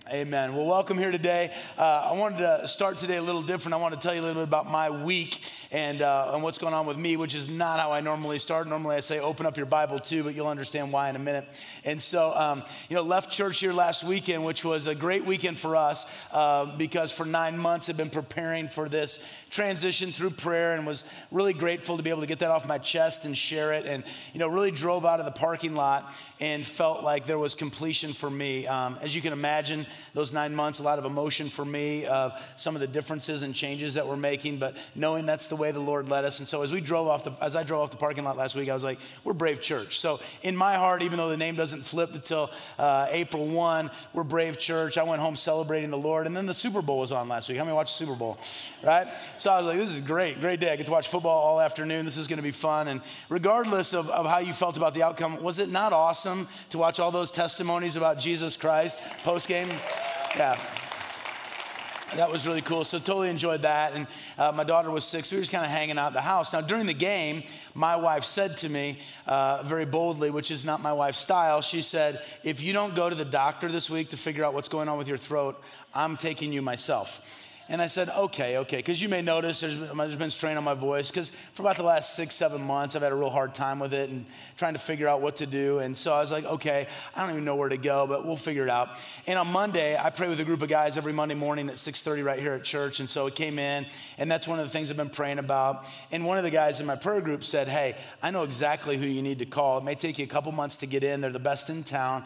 Amen. Well, welcome here today. I wanted to start today a little different. I want to tell you a little bit about my week and what's going on with me, which is not how I normally start. Normally I say open up your Bible too, but you'll understand why in a minute. And so, left church here last weekend, which was a great weekend for us because for 9 months I've been preparing for this transition through prayer and was really grateful to be able to get that off my chest and share it. And, really drove out of the parking lot and felt like there was completion for me. As you can imagine, those 9 months, a lot of emotion for me of some of the differences and changes that we're making, but knowing that's the way the Lord led us. And so as I drove off the parking lot last week, I was like, we're Brave Church. So in my heart, even though the name doesn't flip until April 1, we're Brave Church. I went home celebrating the Lord. And then the Super Bowl was on last week. How many watched the Super Bowl, right? So I was like, this is great day. I get to watch football all afternoon. This is going to be fun. And regardless of how you felt about the outcome, was it not awesome to watch all those testimonies about Jesus Christ post-game? Yeah, that was really cool. So totally enjoyed that. And my daughter was sick, so we were just kind of hanging out at the house. Now, during the game, my wife said to me very boldly, which is not my wife's style, she said, if you don't go to the doctor this week to figure out what's going on with your throat, I'm taking you myself. And I said, okay, because you may notice there's been strain on my voice because for about the last 6-7 months, I've had a real hard time with it and trying to figure out what to do. And so I was like, okay, I don't even know where to go, but we'll figure it out. And on Monday, I pray with a group of guys every Monday morning at 6:30 right here at church. And so it came in, and that's one of the things I've been praying about. And one of the guys in my prayer group said, hey, I know exactly who you need to call. It may take you a couple months to get in. They're the best in town.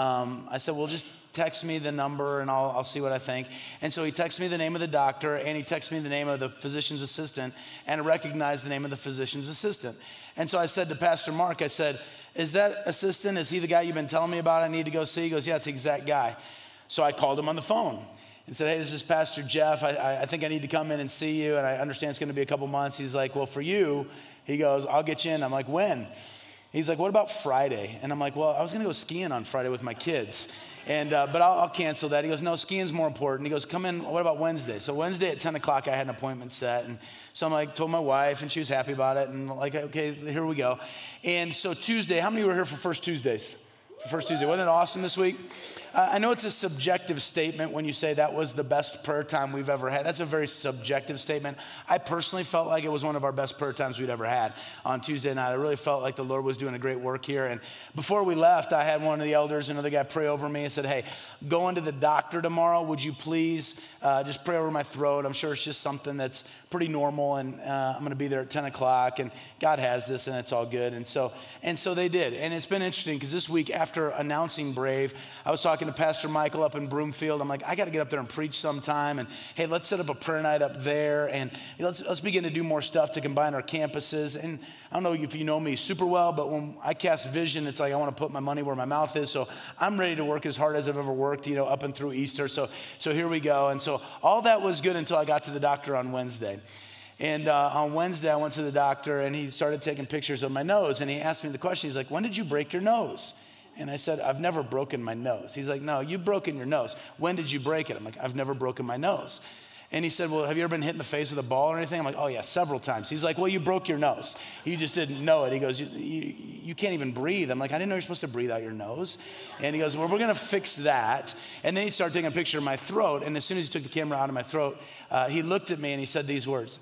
I said, well, just text me the number and I'll see what I think. And so he texted me the name of the doctor and he texted me the name of the physician's assistant, and I recognized the name of the physician's assistant. And so I said to Pastor Mark, I said, is that assistant, is he the guy you've been telling me about I need to go see? He goes, yeah, it's the exact guy. So I called him on the phone and said, hey, this is Pastor Jeff. I think I need to come in and see you, and I understand it's going to be a couple months. He's like, well, for you, he goes, I'll get you in. I'm like, when? He's like, what about Friday? And I'm like, well, I was going to go skiing on Friday with my kids. And but I'll cancel that. He goes, no, skiing's more important. He goes, come in, what about Wednesday? So Wednesday at 10 o'clock, I had an appointment set. And so I'm like, told my wife, and she was happy about it. And like, okay, here we go. And so Tuesday, how many were here for First Tuesdays? For First Tuesday, wasn't it awesome this week? I know it's a subjective statement when you say that was the best prayer time we've ever had. That's a very subjective statement. I personally felt like it was one of our best prayer times we'd ever had on Tuesday night. I really felt like the Lord was doing a great work here. And before we left, I had one of the elders, another guy, pray over me and said, hey, going to the doctor tomorrow, would you please just pray over my throat? I'm sure it's just something that's pretty normal, and I'm going to be there at 10 o'clock, and God has this, and it's all good. And so they did. And it's been interesting because this week after announcing Brave, I was talking to Pastor Michael up in Broomfield. I'm like, I got to get up there and preach sometime. And hey, let's set up a prayer night up there. And let's begin to do more stuff to combine our campuses. And I don't know if you know me super well, but when I cast vision, it's like I want to put my money where my mouth is. So I'm ready to work as hard as I've ever worked, up and through Easter. So here we go. And so all that was good until I got to the doctor on Wednesday. And on Wednesday, I went to the doctor, and he started taking pictures of my nose. And he asked me the question. He's like, when did you break your nose? And I said, I've never broken my nose. He's like, no, you've broken your nose. When did you break it? I'm like, I've never broken my nose. And he said, well, have you ever been hit in the face with a ball or anything? I'm like, oh yeah, several times. He's like, well, you broke your nose. You just didn't know it. He goes, you can't even breathe. I'm like, I didn't know you're supposed to breathe out your nose. And he goes, well, we're going to fix that. And then he started taking a picture of my throat. And as soon as he took the camera out of my throat, he looked at me and he said these words,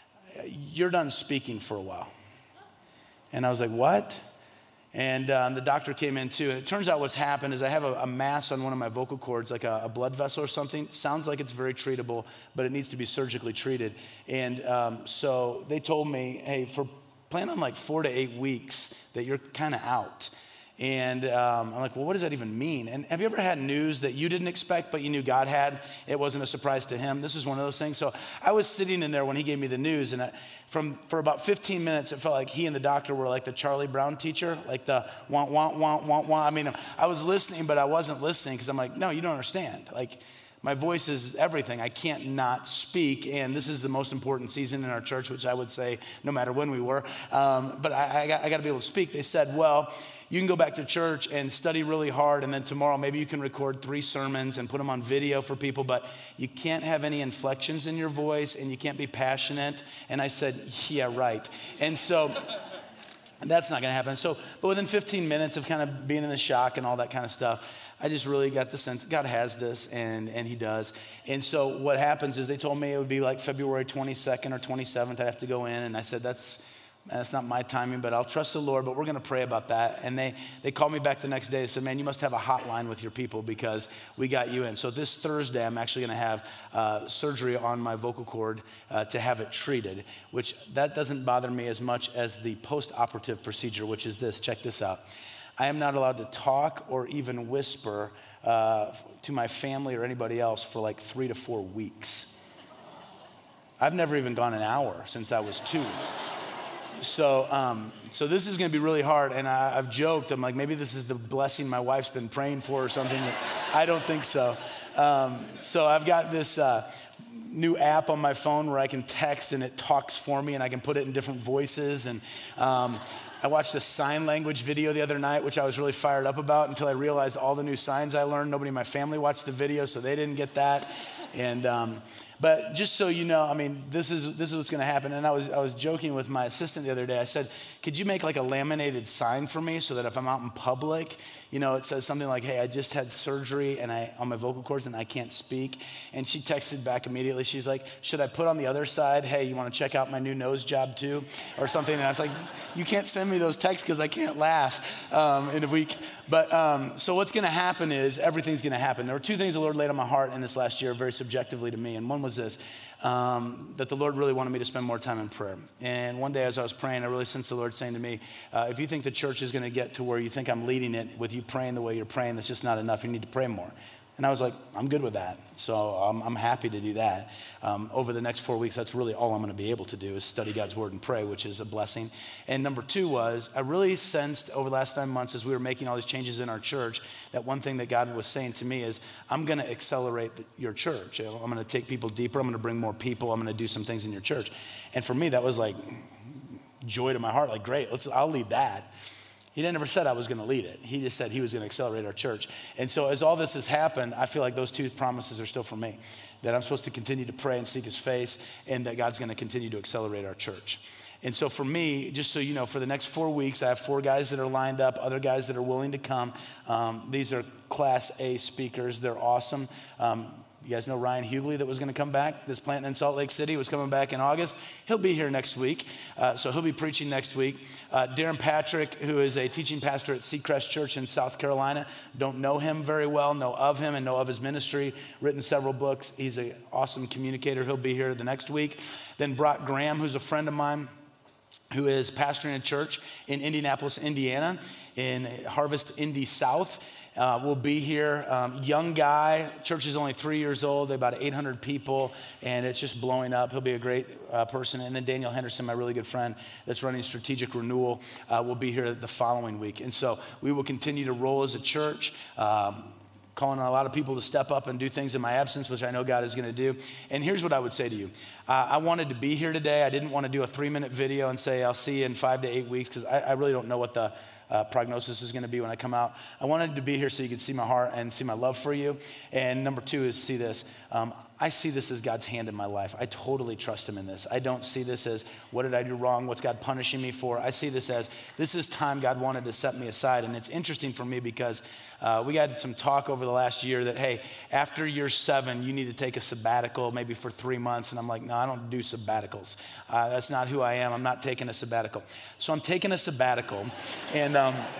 you're done speaking for a while. And I was like, what? And the doctor came in too. It turns out what's happened is I have a mass on one of my vocal cords, like a blood vessel or something. Sounds like it's very treatable, but it needs to be surgically treated. And so they told me, hey, plan on like 4 to 8 weeks that you're kind of out. And I'm like, well, what does that even mean? And have you ever had news that you didn't expect, but you knew God had? It wasn't a surprise to him. This is one of those things. So I was sitting in there when he gave me the news, and for about 15 minutes, it felt like he and the doctor were like the Charlie Brown teacher, like the want. I mean, I was listening, but I wasn't listening because I'm like, no, you don't understand. Like, my voice is everything. I can't not speak, and this is the most important season in our church, which I would say no matter when we were. But I got to be able to speak. They said, well, you can go back to church and study really hard, and then tomorrow maybe you can record 3 sermons and put them on video for people, but you can't have any inflections in your voice, and you can't be passionate. And I said, yeah, right. And so that's not going to happen. So, but within 15 minutes of kind of being in the shock and all that kind of stuff, I just really got the sense God has this, and he does. And so what happens is they told me it would be like February 22nd or 27th. I'd have to go in, and I said, that's not my timing, but I'll trust the Lord, but we're going to pray about that. And they called me back the next day. They said, man, you must have a hotline with your people because we got you in. So this Thursday, I'm actually going to have surgery on my vocal cord to have it treated, which that doesn't bother me as much as the post-operative procedure, which is this. Check this out. I am not allowed to talk or even whisper to my family or anybody else for like 3 to 4 weeks. I've never even gone an hour since I was 2. So this is going to be really hard, and I've joked. I'm like, maybe this is the blessing my wife's been praying for or something. I don't think so. So I've got this new app on my phone where I can text, and it talks for me, and I can put it in different voices. And I watched a sign language video the other night, which I was really fired up about until I realized all the new signs I learned. Nobody in my family watched the video, so they didn't get that. And but just so you know, I mean, this is what's going to happen. And I was joking with my assistant the other day. I said, could you make like a laminated sign for me so that if I'm out in public, you know, it says something like, hey, I just had surgery and on my vocal cords and I can't speak. And she texted back immediately. She's like, should I put on the other side, hey, you want to check out my new nose job too? Or something. And I was like, you can't send me those texts because I can't laugh in a week. But so what's going to happen is everything's going to happen. There were 2 things the Lord laid on my heart in this last year very subjectively to me. And one was this, that the Lord really wanted me to spend more time in prayer. And one day as I was praying, I really sensed the Lord saying to me, if you think the church is going to get to where you think I'm leading it with you praying the way you're praying, that's just not enough. You need to pray more. And I was like, I'm good with that. So I'm happy to do that. Over the next 4 weeks, that's really all I'm going to be able to do is study God's word and pray, which is a blessing. And number 2 was I really sensed over the last 9 months as we were making all these changes in our church, that one thing that God was saying to me is, I'm going to accelerate your church. I'm going to take people deeper. I'm going to bring more people. I'm going to do some things in your church. And for me, that was like joy to my heart. Like, great, I'll lead that. He never said I was going to lead it. He just said he was going to accelerate our church. And so as all this has happened, I feel like those 2 promises are still for me, that I'm supposed to continue to pray and seek his face, and that God's going to continue to accelerate our church. And so for me, just so you know, for the next 4 weeks, I have 4 guys that are lined up, other guys that are willing to come. These are Class A speakers. They're awesome. You guys know Ryan Hughley that was going to come back, this plant in Salt Lake City was coming back in August. He'll be here next week, so he'll be preaching next week. Darren Patrick, who is a teaching pastor at Seacrest Church in South Carolina. Don't know him very well, know of him and know of his ministry, written several books. He's an awesome communicator. He'll be here the next week. Then Brock Graham, who's a friend of mine, who is pastoring a church in Indianapolis, Indiana, in Harvest Indy South. Will be here. Young guy, church is only 3 years old. They're about 800 people, and it's just blowing up. He'll be a great person. And then Daniel Henderson, my really good friend that's running Strategic Renewal, will be here the following week. And so we will continue to roll as a church, calling on a lot of people to step up and do things in my absence, which I know God is going to do. And here's what I would say to you. I wanted to be here today. I didn't want to do a 3-minute video and say, I'll see you in 5 to 8 weeks, because I really don't know what the prognosis is going to be when I come out. I wanted to be here so you could see my heart and see my love for you. And number 2 is see this. I see this as God's hand in my life. I totally trust him in this. I don't see this as, what did I do wrong? What's God punishing me for? I see this as, this is time God wanted to set me aside. And it's interesting for me because we got some talk over the last year that, hey, after year 7, you need to take a sabbatical maybe for 3 months. And I'm like, no, I don't do sabbaticals. That's not who I am. I'm not taking a sabbatical. So I'm taking a sabbatical. And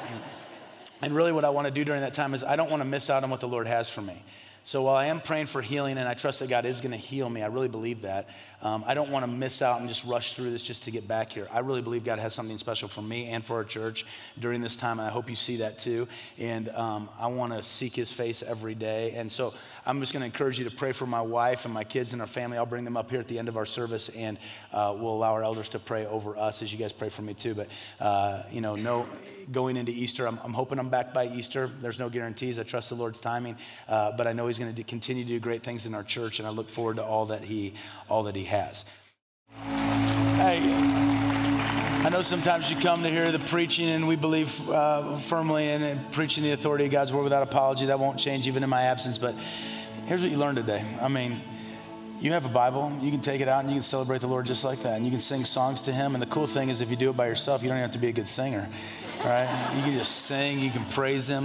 really what I want to do during that time is I don't want to miss out on what the Lord has for me. So while I am praying for healing, and I trust that God is going to heal me, I really believe that, I don't want to miss out and just rush through this just to get back here. I really believe God has something special for me and for our church during this time, and I hope you see that too. And I want to seek his face every day. And so I'm just going to encourage you to pray for my wife and my kids and our family. I'll bring them up here at the end of our service, and we'll allow our elders to pray over us as you guys pray for me too. But, going into Easter, I'm hoping I'm back by Easter. There's no guarantees. I trust the Lord's timing, but I know he's going to continue to do great things in our church, and I look forward to all that he has. Hey, I know sometimes you come to hear the preaching, and we believe firmly in preaching the authority of God's word without apology. That won't change even in my absence, but here's what you learned today. I mean, you have a Bible, you can take it out and you can celebrate the Lord just like that. And you can sing songs to him. And the cool thing is if you do it by yourself, you don't even have to be a good singer, right? You can just sing, you can praise him.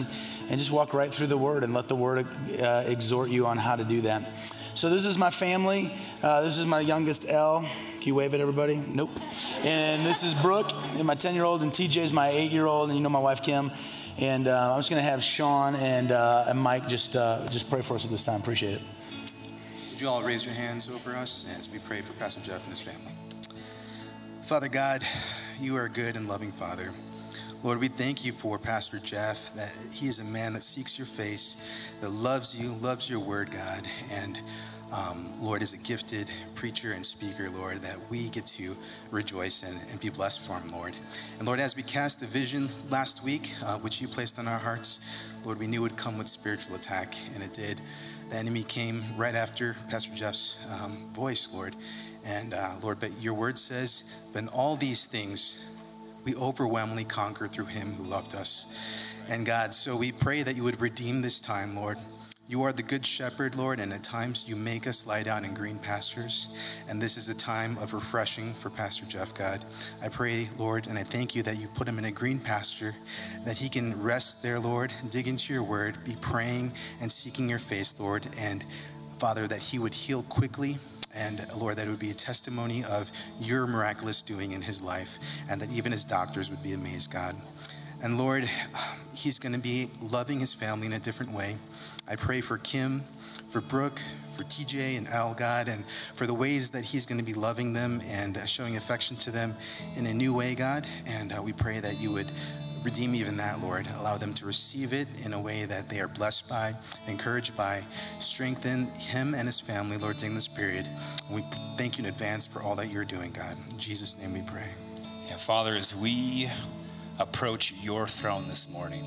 and just walk right through the Word and let the Word exhort you on how to do that. So this is my family. This is my youngest, Elle. Can you wave at everybody? Nope. And this is Brooke, and my 10-year-old, and TJ is my 8-year-old, and you know my wife, Kim. And I'm just going to have Sean and Mike just pray for us at this time. Appreciate it. Would you all raise your hands over us as we pray for Pastor Jeff and his family? Father God, you are a good and loving Father. Lord, we thank you for Pastor Jeff, that he is a man that seeks your face, that loves you, loves your word, God, and Lord, is a gifted preacher and speaker, Lord, that we get to rejoice in and be blessed for him, Lord. And Lord, as we cast the vision last week, which you placed on our hearts, Lord, we knew it would come with spiritual attack, and it did. The enemy came right after Pastor Jeff's voice, Lord. And Lord, but your word says, but in all these things, we overwhelmingly conquer through him who loved us. And God, so we pray that you would redeem this time, Lord. You are the good shepherd, Lord, and at times you make us lie down in green pastures. And this is a time of refreshing for Pastor Jeff, God. I pray, Lord, and I thank you that you put him in a green pasture, that he can rest there, Lord, dig into your word, be praying and seeking your face, Lord. And Father, that he would heal quickly. And Lord, that it would be a testimony of your miraculous doing in his life, and that even his doctors would be amazed, God. And Lord, he's going to be loving his family in a different way. I pray for Kim, for Brooke, for TJ and Al, God, and for the ways that he's going to be loving them and showing affection to them in a new way, God. And we pray that you would redeem even that, Lord. Allow them to receive it in a way that they are blessed by, encouraged by. Strengthen him and his family, Lord, during this period. We thank you in advance for all that you're doing, God. In Jesus' name we pray. Yeah, Father, as we approach your throne this morning,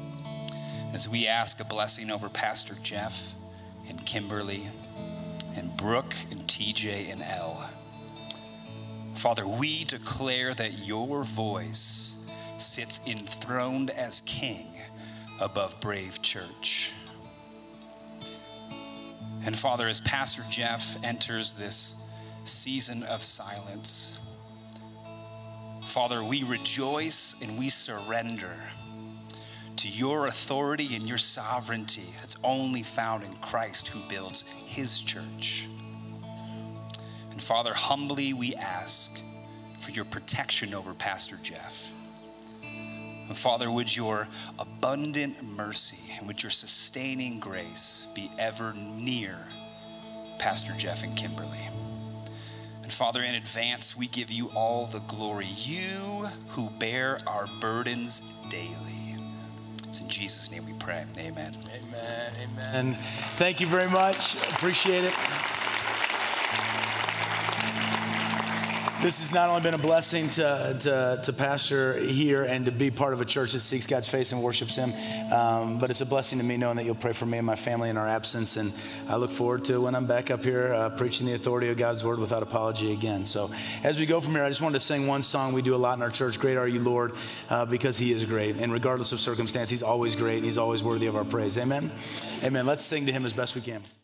as we ask a blessing over Pastor Jeff and Kimberly and Brooke and TJ and Elle, Father, we declare that your voice sits enthroned as King above Brave Church. And Father, as Pastor Jeff enters this season of silence, Father, we rejoice and we surrender to your authority and your sovereignty that's only found in Christ, who builds his church. And Father, humbly we ask for your protection over Pastor Jeff. And Father, would your abundant mercy and would your sustaining grace be ever near Pastor Jeff and Kimberly. And Father, in advance, we give you all the glory, you who bear our burdens daily. It's in Jesus' name we pray. Amen. Amen. Amen. Thank you very much. Appreciate it. This has not only been a blessing to pastor here and to be part of a church that seeks God's face and worships him, but it's a blessing to me knowing that you'll pray for me and my family in our absence. And I look forward to when I'm back up here preaching the authority of God's word without apology again. So as we go from here, I just wanted to sing one song we do a lot in our church, Great Are You, Lord, because he is great. And regardless of circumstance, he's always great and he's always worthy of our praise. Amen? Amen. Let's sing to him as best we can.